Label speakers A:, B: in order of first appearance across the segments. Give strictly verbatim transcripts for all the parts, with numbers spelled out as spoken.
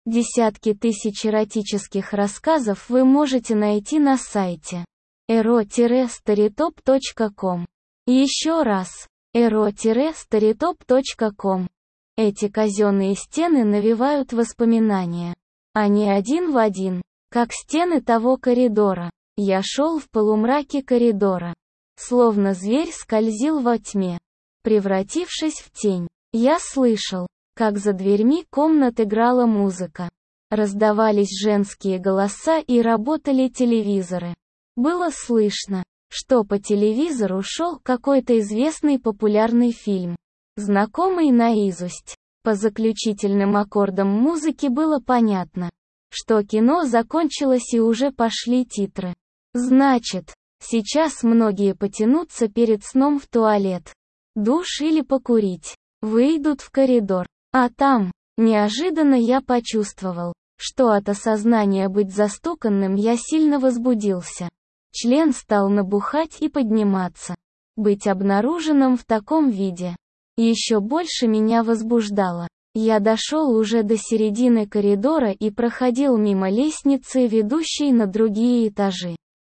A: Десятки тысяч эротических рассказов вы можете найти на сайте эро старитоп точка ком. Еще раз, эро старитоп точка ком. Эти казенные стены навевают воспоминания. Они один в один, как стены того коридора. Я шел в полумраке коридора. Словно зверь скользил во тьме, превратившись в тень. Я слышал, как за дверьми комнат играла музыка. Раздавались женские голоса и работали телевизоры. Было слышно, что по телевизору шел какой-то известный популярный фильм, знакомый наизусть. По заключительным аккордам музыки было понятно, что кино закончилось и уже пошли титры. Значит, сейчас многие потянутся перед сном в туалет, душ или покурить, выйдут в коридор. А там, неожиданно я почувствовал, что от осознания быть застуканным я сильно возбудился. Член стал набухать и подниматься. Быть обнаруженным в таком виде еще больше меня возбуждало. Я дошел уже до середины коридора и проходил мимо лестницы, ведущей на другие этажи.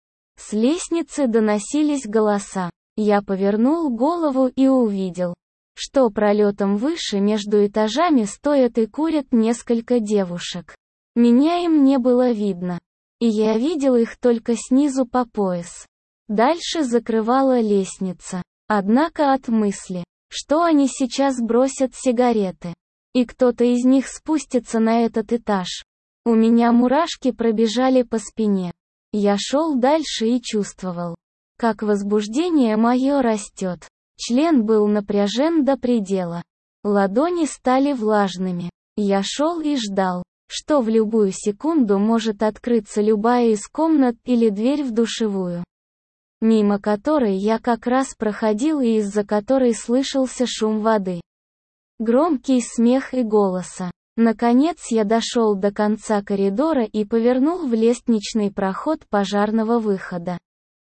A: С лестницы доносились голоса. Я повернул голову и увидел, что пролетом выше между этажами стоят и курят несколько девушек. Меня им не было видно, и я видел их только снизу по пояс. Дальше закрывала лестница. Однако от мысли, что они сейчас бросят сигареты, и кто-то из них спустится на этот этаж, у меня мурашки пробежали по спине. Я шел дальше и чувствовал, как возбуждение мое растет. Член был напряжен до предела. Ладони стали влажными. Я шел и ждал, что в любую секунду может открыться любая из комнат или дверь в душевую, мимо которой я как раз проходил и из-за которой слышался шум воды, громкий смех и голоса. Наконец я дошел до конца коридора и повернул в лестничный проход пожарного выхода.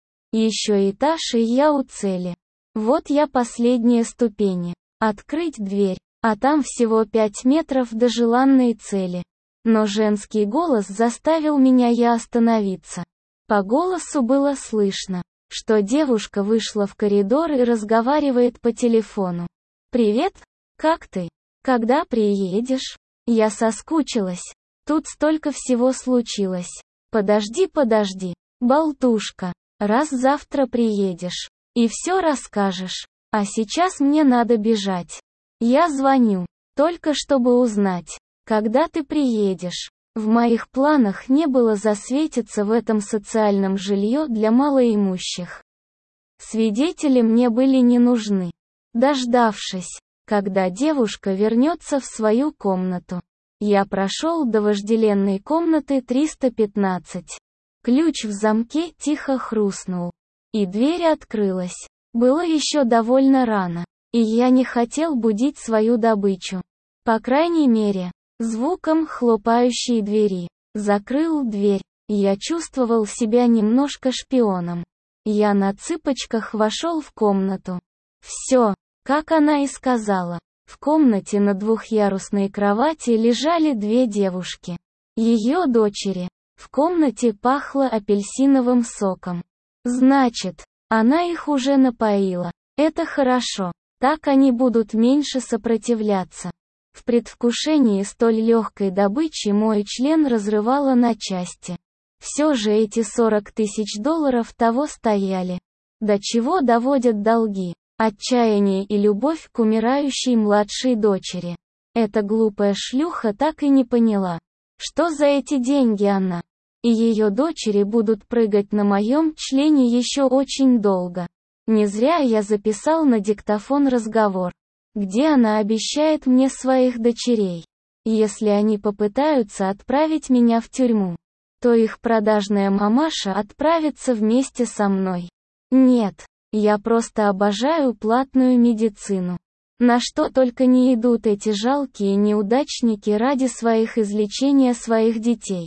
A: Еще этаж, и я у цели. Вот я последние ступени. Открыть дверь, а там всего пять метров до желанной цели. Но женский голос заставил меня я остановиться. По голосу было слышно, что девушка вышла в коридор и разговаривает по телефону. «Привет, как ты? Когда приедешь? Я соскучилась. Тут столько всего случилось. Подожди, подожди, болтушка, раз завтра приедешь, и все расскажешь. А сейчас мне надо бежать. Я звоню, только чтобы узнать, когда ты приедешь. В моих планах не было засветиться в этом социальном жилье для малоимущих. Свидетели мне были не нужны. Дождавшись, когда девушка вернется в свою комнату, я прошел до вожделенной комнаты триста пятнадцать. Ключ в замке тихо хрустнул, и дверь открылась. Было еще довольно рано, и я не хотел будить свою добычу. По крайней мере, звуком хлопающей двери. Закрыл дверь, и я чувствовал себя немножко шпионом. Я на цыпочках вошел в комнату. Все, как она и сказала. В комнате на двухъярусной кровати лежали две девушки. Ее дочери. В комнате пахло апельсиновым соком. Значит, она их уже напоила. Это хорошо. Так они будут меньше сопротивляться. В предвкушении столь легкой добычи мой член разрывало на части. Все же эти сорок тысяч долларов того стояли. До чего доводят долги? Отчаяние и любовь к умирающей младшей дочери. Эта глупая шлюха так и не поняла, что за эти деньги она и ее дочери будут прыгать на моем члене еще очень долго. Не зря я записал на диктофон разговор, где она обещает мне своих дочерей. Если они попытаются отправить меня в тюрьму, то их продажная мамаша отправится вместе со мной. Нет, я просто обожаю платную медицину. На что только не идут эти жалкие неудачники ради своих излечения своих детей.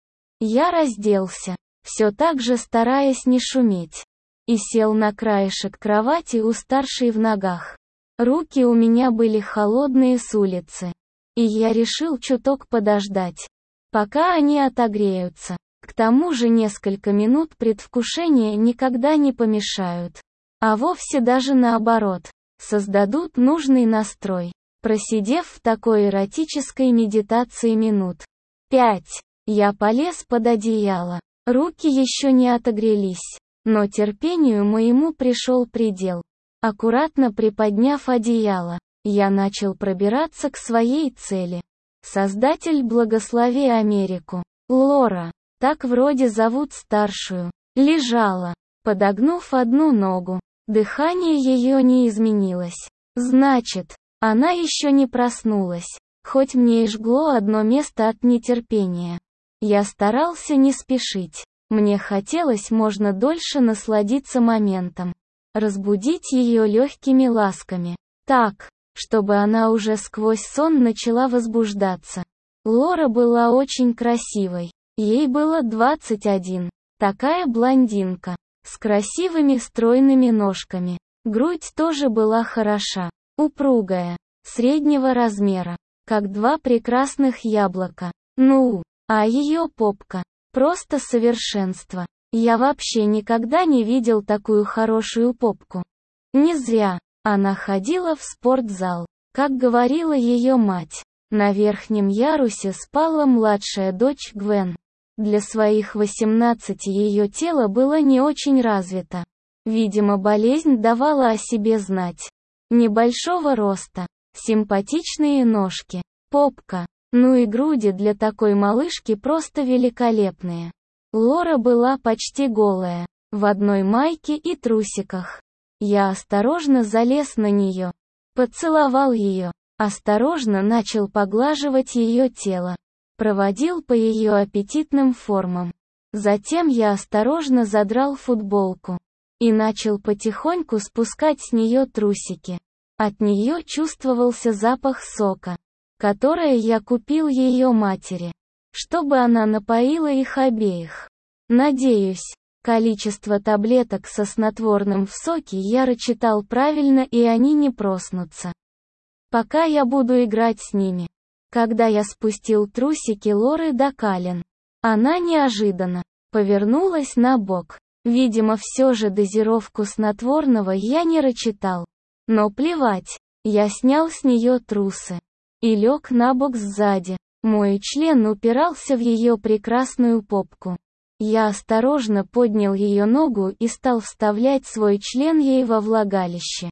A: Я разделся, все так же стараясь не шуметь, и сел на краешек кровати у старшей в ногах. Руки у меня были холодные с улицы. И я решил чуток подождать, пока они отогреются. К тому же несколько минут предвкушения никогда не помешают. А вовсе даже наоборот, создадут нужный настрой. Просидев в такой эротической медитации минут пять, я полез под одеяло. Руки еще не отогрелись, но терпению моему пришел предел. Аккуратно приподняв одеяло, я начал пробираться к своей цели. Создатель, благослови Америку. Лора, так вроде зовут старшую, лежала, подогнув одну ногу. Дыхание ее не изменилось. Значит, она еще не проснулась. Хоть мне и жгло одно место от нетерпения. Я старался не спешить. Мне хотелось можно дольше насладиться моментом. Разбудить ее легкими ласками. Так, чтобы она уже сквозь сон начала возбуждаться. Лора была очень красивой. Ей было двадцать один. Такая блондинка. С красивыми стройными ножками. Грудь тоже была хороша. Упругая. Среднего размера. Как два прекрасных яблока. Ну, а ее попка. Просто совершенство. Я вообще никогда не видел такую хорошую попку. Не зря. Она ходила в спортзал. Как говорила ее мать. На верхнем ярусе спала младшая дочь Гвен. Для своих восемнадцати ее тело было не очень развито. Видимо, болезнь давала о себе знать. Небольшого роста. Симпатичные ножки. Попка. Ну и груди для такой малышки просто великолепные. Лора была почти голая. В одной майке и трусиках. Я осторожно залез на нее. Поцеловал ее. Осторожно начал поглаживать ее тело. Проводил по ее аппетитным формам. Затем я осторожно задрал футболку. И начал потихоньку спускать с нее трусики. От нее чувствовался запах сока, который я купил ее матери, чтобы она напоила их обеих. Надеюсь, количество таблеток со снотворным в соке я рассчитал правильно и они не проснутся. Пока я буду играть с ними. Когда я спустил трусики Лоры до колен, она неожиданно повернулась на бок. Видимо, все же дозировку снотворного я не рассчитал. Но плевать, я снял с нее трусы и лег на бок сзади. Мой член упирался в ее прекрасную попку. Я осторожно поднял ее ногу и стал вставлять свой член ей во влагалище.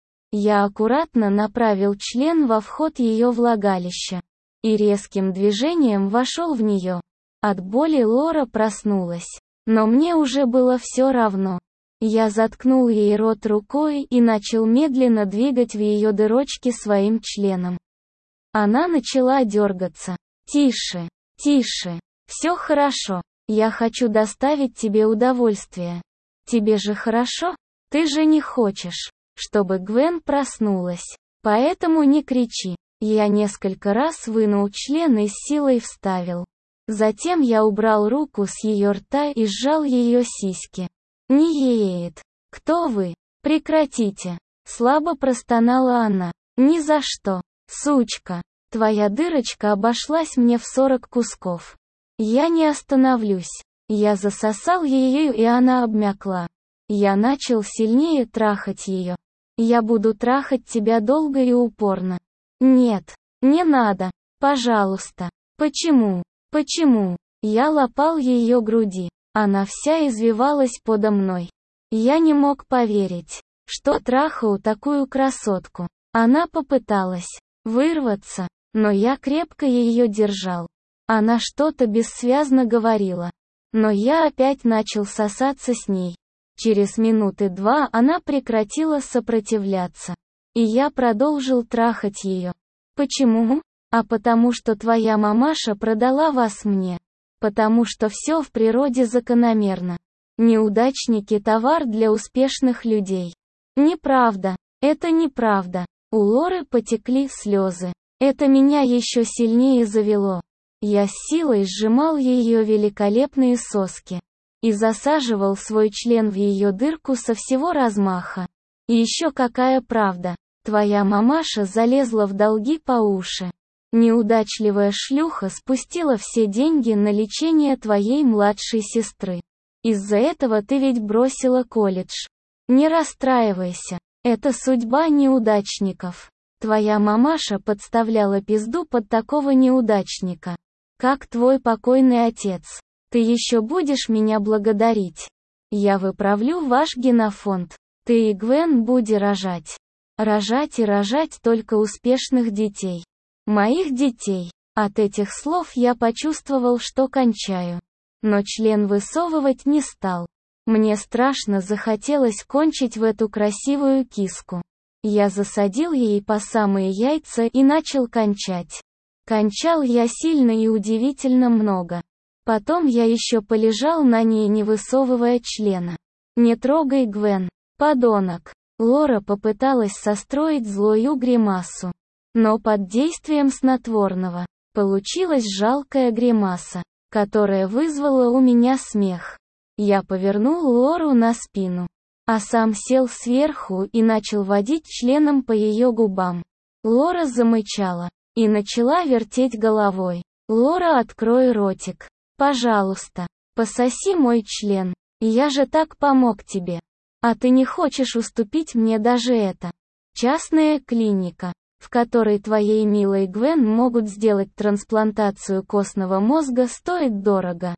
A: Я аккуратно направил член во вход ее влагалища и резким движением вошел в нее. От боли Лора проснулась, но мне уже было все равно. Я заткнул ей рот рукой и начал медленно двигать в ее дырочки своим членом. Она начала дергаться. «Тише, тише, все хорошо, я хочу доставить тебе удовольствие. Тебе же хорошо? Ты же не хочешь, чтобы Гвен проснулась, поэтому не кричи». Я несколько раз вынул член и с силой вставил. Затем я убрал руку с ее рта и сжал ее сиськи. «Не еет. Кто вы? Прекратите!» Слабо простонала она. «Ни за что, сучка. Твоя дырочка обошлась мне в сорок кусков. Я не остановлюсь». Я засосал ее и она обмякла. Я начал сильнее трахать ее. «Я буду трахать тебя долго и упорно». «Нет, не надо, пожалуйста». «Почему? Почему?» Я лапал ее груди. Она вся извивалась подо мной. Я не мог поверить, что трахаю такую красотку. Она попыталась вырваться, но я крепко ее держал. Она что-то бессвязно говорила. Но я опять начал сосаться с ней. Через минуты два она прекратила сопротивляться. И я продолжил трахать ее. Почему? А потому что твоя мамаша продала вас мне. Потому что все в природе закономерно. Неудачники – товар для успешных людей. Неправда. Это неправда. У Лоры потекли слезы. Это меня еще сильнее завело. Я с силой сжимал ее великолепные соски. И засаживал свой член в ее дырку со всего размаха. И еще какая правда. Твоя мамаша залезла в долги по уши. Неудачливая шлюха спустила все деньги на лечение твоей младшей сестры. Из-за этого ты ведь бросила колледж. Не расстраивайся. Это судьба неудачников. Твоя мамаша подставляла пизду под такого неудачника. Как твой покойный отец. Ты еще будешь меня благодарить. Я выправлю ваш генофонд. Ты и Гвен будете рожать. Рожать и рожать только успешных детей. Моих детей. От этих слов я почувствовал, что кончаю. Но член высовывать не стал. Мне страшно захотелось кончить в эту красивую киску. Я засадил ей по самые яйца и начал кончать. Кончал я сильно и удивительно много. Потом я еще полежал на ней, не высовывая члена. «Не трогай, Гвен, подонок!» Лора попыталась состроить злую гримасу. Но под действием снотворного получилась жалкая гримаса, которая вызвала у меня смех. Я повернул Лору на спину, а сам сел сверху и начал водить членом по ее губам. Лора замычала и начала вертеть головой. «Лора, открой ротик. Пожалуйста, пососи мой член. Я же так помог тебе. А ты не хочешь уступить мне даже это. Частная клиника, в которой твоей милой Гвен могут сделать трансплантацию костного мозга, стоит дорого.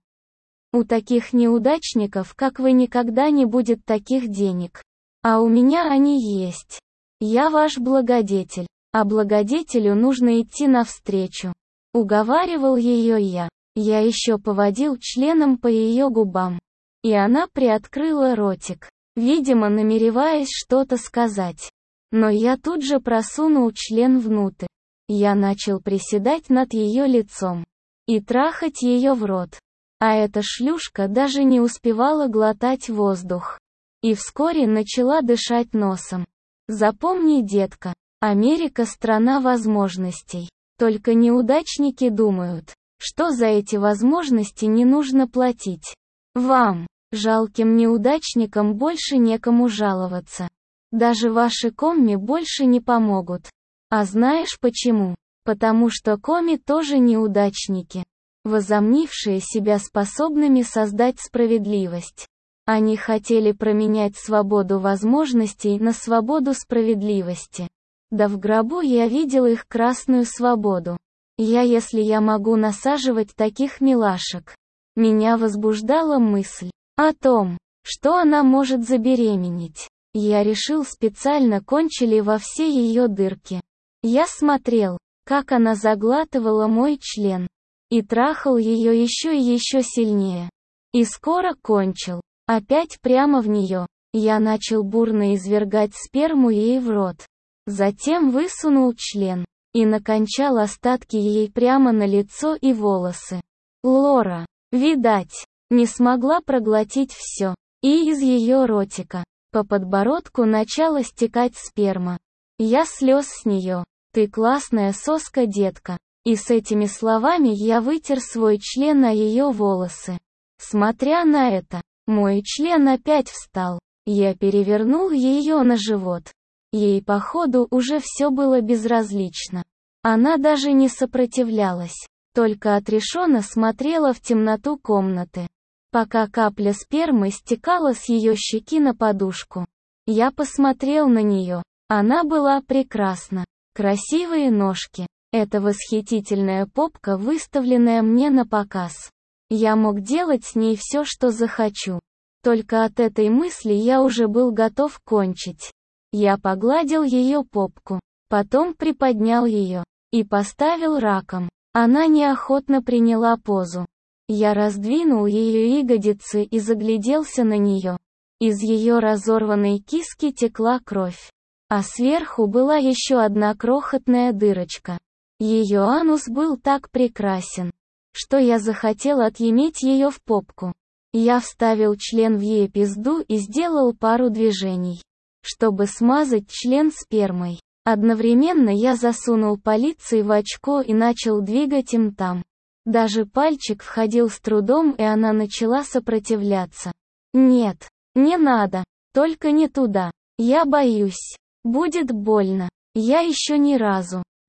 A: У таких неудачников, как вы, никогда не будет таких денег. А у меня они есть. Я ваш благодетель, а благодетелю нужно идти навстречу». Уговаривал ее я. Я еще поводил членом по ее губам. И она приоткрыла ротик, видимо, намереваясь что-то сказать. Но я тут же просунул член внутрь. Я начал приседать над ее лицом и трахать ее в рот. А эта шлюшка даже не успевала глотать воздух. И вскоре начала дышать носом. Запомни, детка, Америка — страна возможностей. Только неудачники думают, что за эти возможности не нужно платить. Вам, жалким неудачникам, больше некому жаловаться. Даже ваши комми больше не помогут. А знаешь почему? Потому что комми тоже неудачники, возомнившие себя способными создать справедливость. Они хотели променять свободу возможностей на свободу справедливости. Да в гробу я видел их красную свободу. Я, если я могу насаживать таких милашек. Меня возбуждала мысль о том, что она может забеременеть. Я решил специально кончили во все ее дырки. Я смотрел, как она заглатывала мой член. И трахал ее еще и еще сильнее. И скоро кончил. Опять прямо в нее. Я начал бурно извергать сперму ей в рот. Затем высунул член. И накончал остатки ей прямо на лицо и волосы. Лора, видать, не смогла проглотить все. И из ее ротика по подбородку начала стекать сперма. Я слез с нее. Ты классная соска, детка. И с этими словами я вытер свой член на ее волосы. Смотря на это, мой член опять встал. Я перевернул ее на живот. Ей, походу, уже все было безразлично. Она даже не сопротивлялась, только отрешенно смотрела в темноту комнаты. Пока капля спермы стекала с ее щеки на подушку. Я посмотрел на нее. Она была прекрасна. Красивые ножки. Эта восхитительная попка, выставленная мне на показ. Я мог делать с ней все, что захочу. Только от этой мысли я уже был готов кончить. Я погладил ее попку, потом приподнял ее и поставил раком. Она неохотно приняла позу. Я раздвинул ее ягодицы и загляделся на нее. Из ее разорванной киски текла кровь. А сверху была еще одна крохотная дырочка. Ее анус был так прекрасен, что я захотел отъеметь ее в попку. Я вставил член в ее пизду и сделал пару движений, чтобы смазать член спермой. Одновременно я засунул пальцы в очко и начал двигать им там. Даже пальчик входил с трудом, и она начала сопротивляться. «Нет, не надо, только не туда. Я боюсь. Будет больно. Я еще ни разу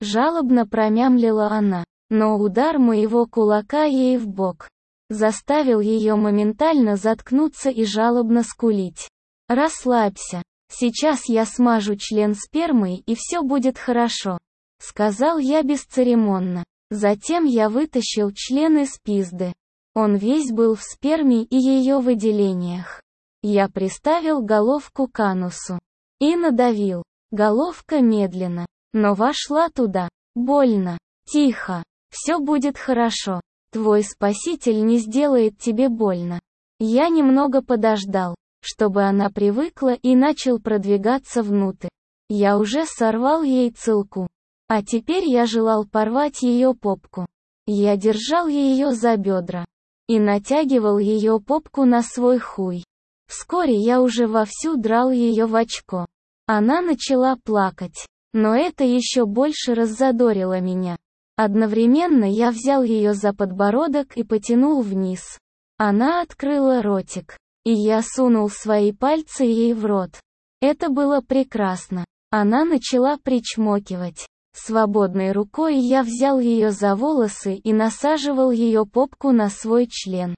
A: жалобно промямлила она, но удар моего кулака ей в бок заставил ее моментально заткнуться и жалобно скулить. «Расслабься. Сейчас я смажу член спермой и все будет хорошо», — сказал я бесцеремонно. Затем я вытащил член из пизды. Он весь был в сперме и ее выделениях. Я приставил головку к анусу и надавил. Головка медленно, но вошла туда. Больно. Тихо. Все будет хорошо. Твой спаситель не сделает тебе больно. Я немного подождал, чтобы она привыкла, и начал продвигаться внутрь. Я уже сорвал ей целку. А теперь я желал порвать ее попку. Я держал ее за бедра и натягивал ее попку на свой хуй. Вскоре я уже вовсю драл ее в очко. Она начала плакать, но это еще больше раззадорило меня. Одновременно я взял ее за подбородок и потянул вниз. Она открыла ротик, и я сунул свои пальцы ей в рот. Это было прекрасно. Она начала причмокивать. Свободной рукой я взял ее за волосы и насаживал ее попку на свой член.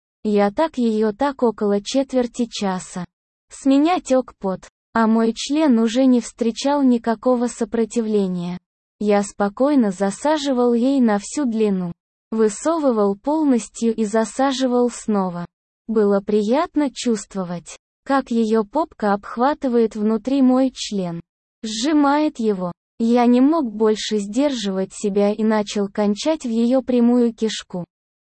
A: Я так ее так около четверти часа. С меня тек пот, а мой член уже не встречал никакого сопротивления. Я спокойно засаживал ей на всю длину. Высовывал полностью и засаживал снова. Было приятно чувствовать, как ее попка обхватывает внутри мой член. Сжимает его. Я не мог больше сдерживать себя и начал кончать в ее прямую кишку.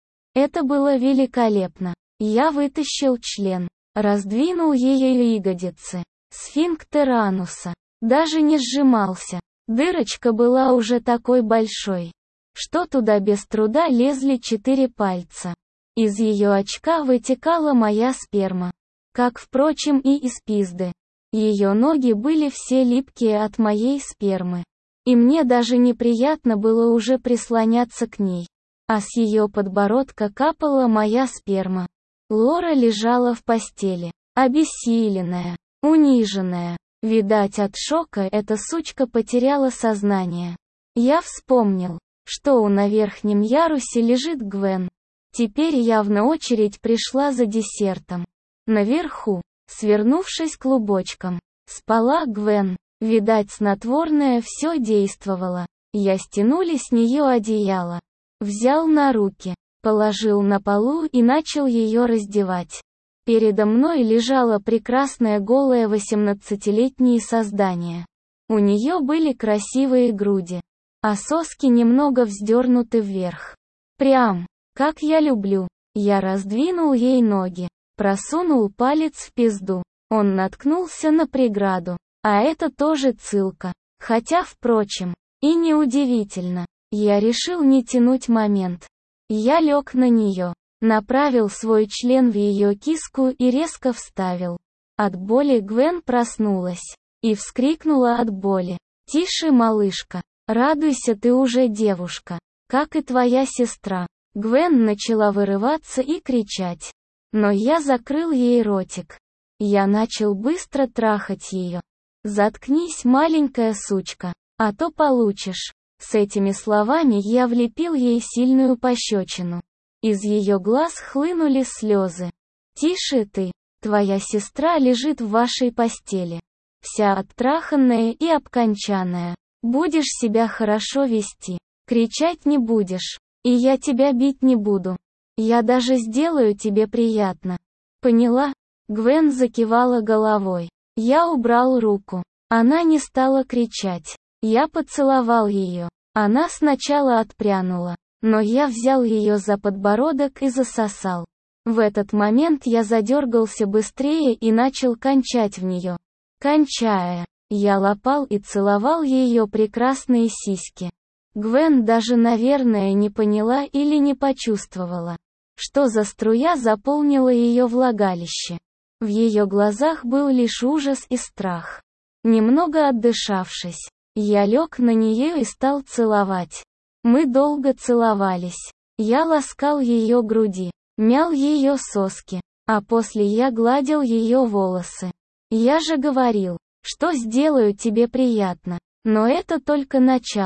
A: Это было великолепно. Я вытащил член, раздвинул ее ягодицы. Сфинктер ануса даже не сжимался. Дырочка была уже такой большой, что туда без труда лезли четыре пальца. Из ее очка вытекала моя сперма. Как, впрочем, и из пизды. Ее ноги были все липкие от моей спермы. И мне даже неприятно было уже прислоняться к ней. А с ее подбородка капала моя сперма. Лора лежала в постели, обессиленная, униженная. Видать, от шока эта сучка потеряла сознание. Я вспомнил, что на верхнем ярусе лежит Гвен. Теперь явно очередь пришла за десертом. Наверху, свернувшись клубочком, спала Гвен. Видать, снотворное все действовало. Я стянули с нее одеяло. Взял на руки, положил на полу и начал ее раздевать. Передо мной лежало прекрасное голое восемнадцатилетнее создание. У нее были красивые груди, а соски немного вздернуты вверх. Прям, как я люблю. Я раздвинул ей ноги, просунул палец в пизду. Он наткнулся на преграду. А это тоже цылка. Хотя, впрочем, и неудивительно. Я решил не тянуть момент. Я лег на нее. Направил свой член в ее киску и резко вставил. От боли Гвен проснулась и вскрикнула от боли. «Тише, малышка, радуйся, ты уже девушка, как и твоя сестра». Гвен начала вырываться и кричать. Но я закрыл ей ротик. Я начал быстро трахать ее. «Заткнись, маленькая сучка, а то получишь». С этими словами я влепил ей сильную пощечину. Из ее глаз хлынули слезы. «Тише ты, твоя сестра лежит в вашей постели. Вся оттраханная и обкончанная. Будешь себя хорошо вести, кричать не будешь, и я тебя бить не буду. Я даже сделаю тебе приятно. Поняла?» Гвен закивала головой. Я убрал руку. Она не стала кричать. Я поцеловал ее. Она сначала отпрянула. Но я взял ее за подбородок и засосал. В этот момент я задергался быстрее и начал кончать в нее. Кончая, я лапал и целовал ее прекрасные сиськи. Гвен даже, наверное, не поняла или не почувствовала, что за струя заполнила ее влагалище. В ее глазах был лишь ужас и страх. Немного отдышавшись, я лег на нее и стал целовать. Мы долго целовались. Я ласкал ее груди, мял ее соски, а после я гладил ее волосы. Я же говорил, что сделаю тебе приятно. Но это только начало.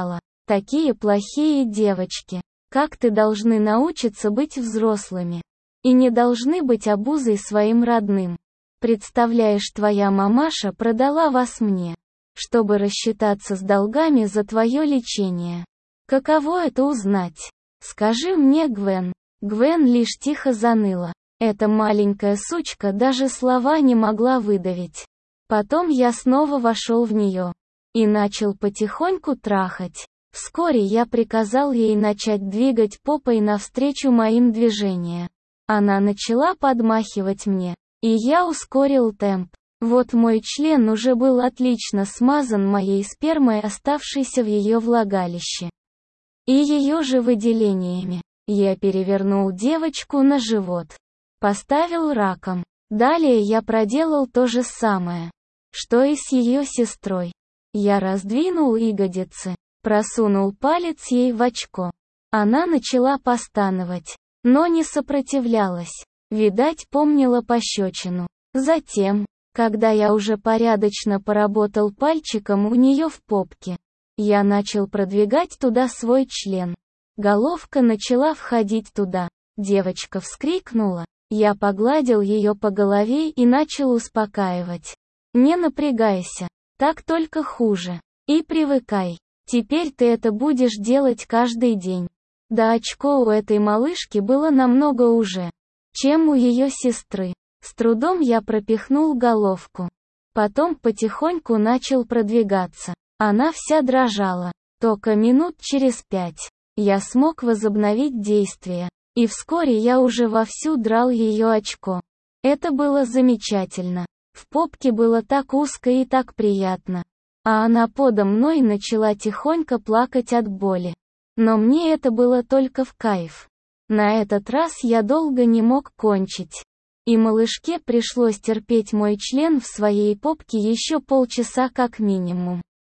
A: Такие плохие девочки, как ты, должны научиться быть взрослыми. И не должны быть обузой своим родным. Представляешь, твоя мамаша продала вас мне, чтобы рассчитаться с долгами за твое лечение. Каково это узнать? Скажи мне, Гвен. Гвен лишь тихо заныла. Эта маленькая сучка даже слова не могла выдавить. Потом я снова вошел в нее и начал потихоньку трахать. Вскоре я приказал ей начать двигать попой навстречу моим движениям. Она начала подмахивать мне, и я ускорил темп. Вот мой член уже был отлично смазан моей спермой, оставшейся в ее влагалище, и ее же выделениями. Я перевернул девочку на живот, поставил раком. Далее я проделал то же самое, что и с ее сестрой. Я раздвинул ягодицы, просунул палец ей в очко. Она начала постановать, но не сопротивлялась. Видать, помнила пощечину. Затем, когда я уже порядочно поработал пальчиком у нее в попке, я начал продвигать туда свой член. Головка начала входить туда. Девочка вскрикнула. Я погладил ее по голове и начал успокаивать. Не напрягайся, так только хуже. И привыкай. Теперь ты это будешь делать каждый день. Да, очко у этой малышки было намного уже, чем у ее сестры. С трудом я пропихнул головку. Потом потихоньку начал продвигаться. Она вся дрожала. Только минут через пять я смог возобновить действие. И вскоре я уже вовсю драл ее очко. Это было замечательно. В попке было так узко и так приятно. А она подо мной начала тихонько плакать от боли. Но мне это было только в кайф. На этот раз я долго не мог кончить. И малышке пришлось терпеть мой член в своей попке еще полчаса как минимум.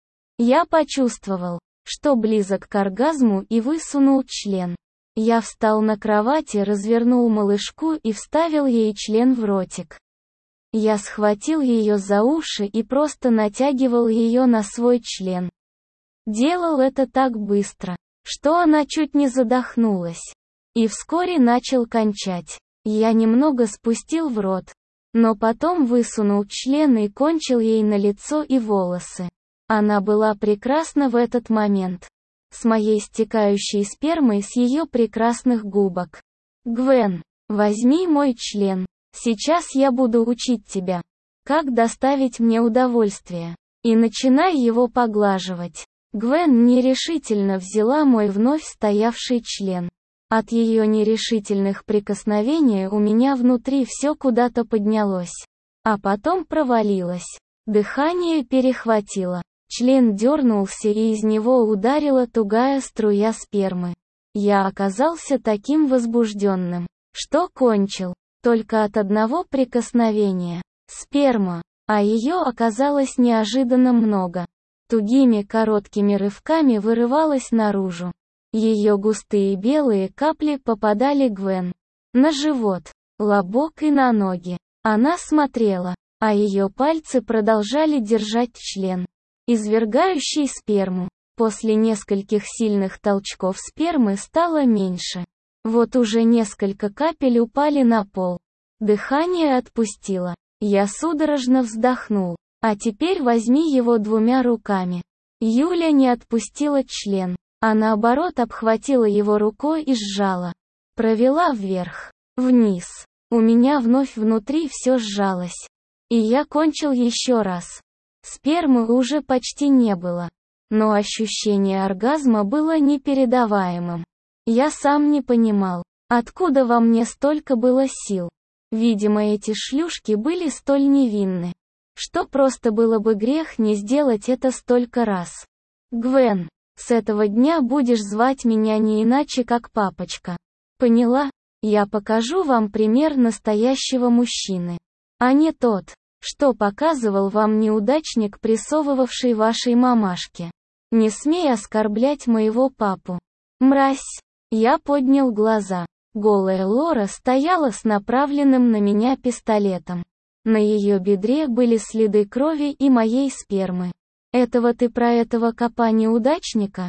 A: Я почувствовал, что близок к оргазму, и высунул член. Я встал на кровати, развернул малышку и вставил ей член в ротик. Я схватил ее за уши и просто натягивал ее на свой член. Делал это так быстро, что она чуть не задохнулась. И вскоре начал кончать. Я немного спустил в рот, но потом высунул член и кончил ей на лицо и волосы. Она была прекрасна в этот момент. С моей стекающей спермой с ее прекрасных губок. Гвен, возьми мой член. Сейчас я буду учить тебя, как доставить мне удовольствие. И начинай его поглаживать. Гвен нерешительно взяла мой вновь стоявший член. От ее нерешительных прикосновений у меня внутри все куда-то поднялось. А потом провалилось. Дыхание перехватило. Член дернулся, и из него ударила тугая струя спермы. Я оказался таким возбужденным, что кончил. Только от одного прикосновения. Сперма. А ее оказалось неожиданно много. Тугими короткими рывками вырывалась наружу. Ее густые белые капли попадали Гвен на живот, лобок и на ноги. Она смотрела, а ее пальцы продолжали держать член, извергающий сперму. После нескольких сильных толчков спермы стало меньше. Вот уже несколько капель упали на пол. Дыхание отпустило. Я судорожно вздохнул. А теперь возьми его двумя руками. Юля не отпустила член, а наоборот обхватила его рукой и сжала. Провела вверх, вниз. У меня вновь внутри все сжалось. И я кончил еще раз. Спермы уже почти не было. Но ощущение оргазма было непередаваемым. Я сам не понимал, откуда во мне столько было сил. Видимо, эти шлюшки были столь невинны, что просто было бы грех не сделать это столько раз. Гвен, с этого дня будешь звать меня не иначе, как папочка. Поняла? Я покажу вам пример настоящего мужчины, а не тот, что показывал вам неудачник, прессовывавший вашей мамашке. Не смей оскорблять моего папу. Мразь. Я поднял глаза. Голая Лора стояла с направленным на меня пистолетом. На ее бедре были следы крови и моей спермы. Этого ты про этого копа неудачника?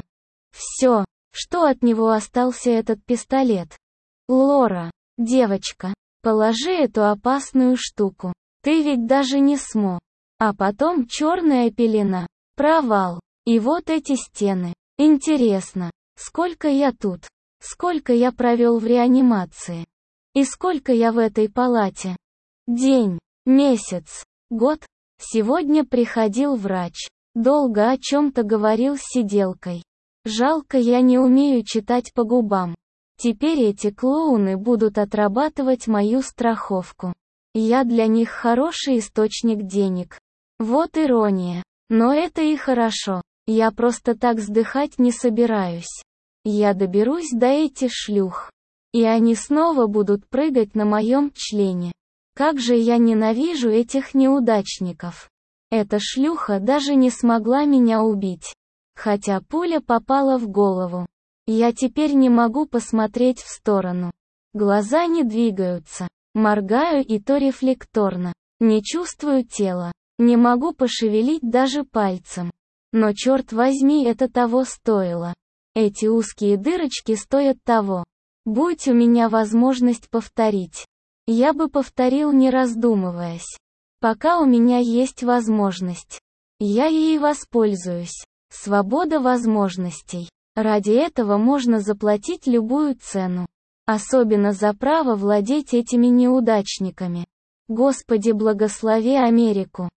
A: Все, что от него остался этот пистолет. Лора, девочка, положи эту опасную штуку. Ты ведь даже не смог. А потом черная пелена. Провал. И вот эти стены. Интересно, сколько я тут? Сколько я провел в реанимации? И сколько я в этой палате? День, месяц, год. Сегодня приходил врач. Долго о чем-то говорил с сиделкой. Жалко, я не умею читать по губам. Теперь эти клоуны будут отрабатывать мою страховку. Я для них хороший источник денег. Вот ирония. Но это и хорошо. Я просто так вздыхать не собираюсь. Я доберусь до этих шлюх. И они снова будут прыгать на моем члене. Как же я ненавижу этих неудачников. Эта шлюха даже не смогла меня убить. Хотя пуля попала в голову. Я теперь не могу посмотреть в сторону. Глаза не двигаются. Моргаю и то рефлекторно. Не чувствую тела. Не могу пошевелить даже пальцем. Но черт возьми, это того стоило. Эти узкие дырочки стоят того. Будь у меня возможность повторить. Я бы повторил, не раздумываясь. Пока у меня есть возможность. Я ей воспользуюсь. Свобода возможностей. Ради этого можно заплатить любую цену. Особенно за право владеть этими неудачниками. Господи, благослови Америку.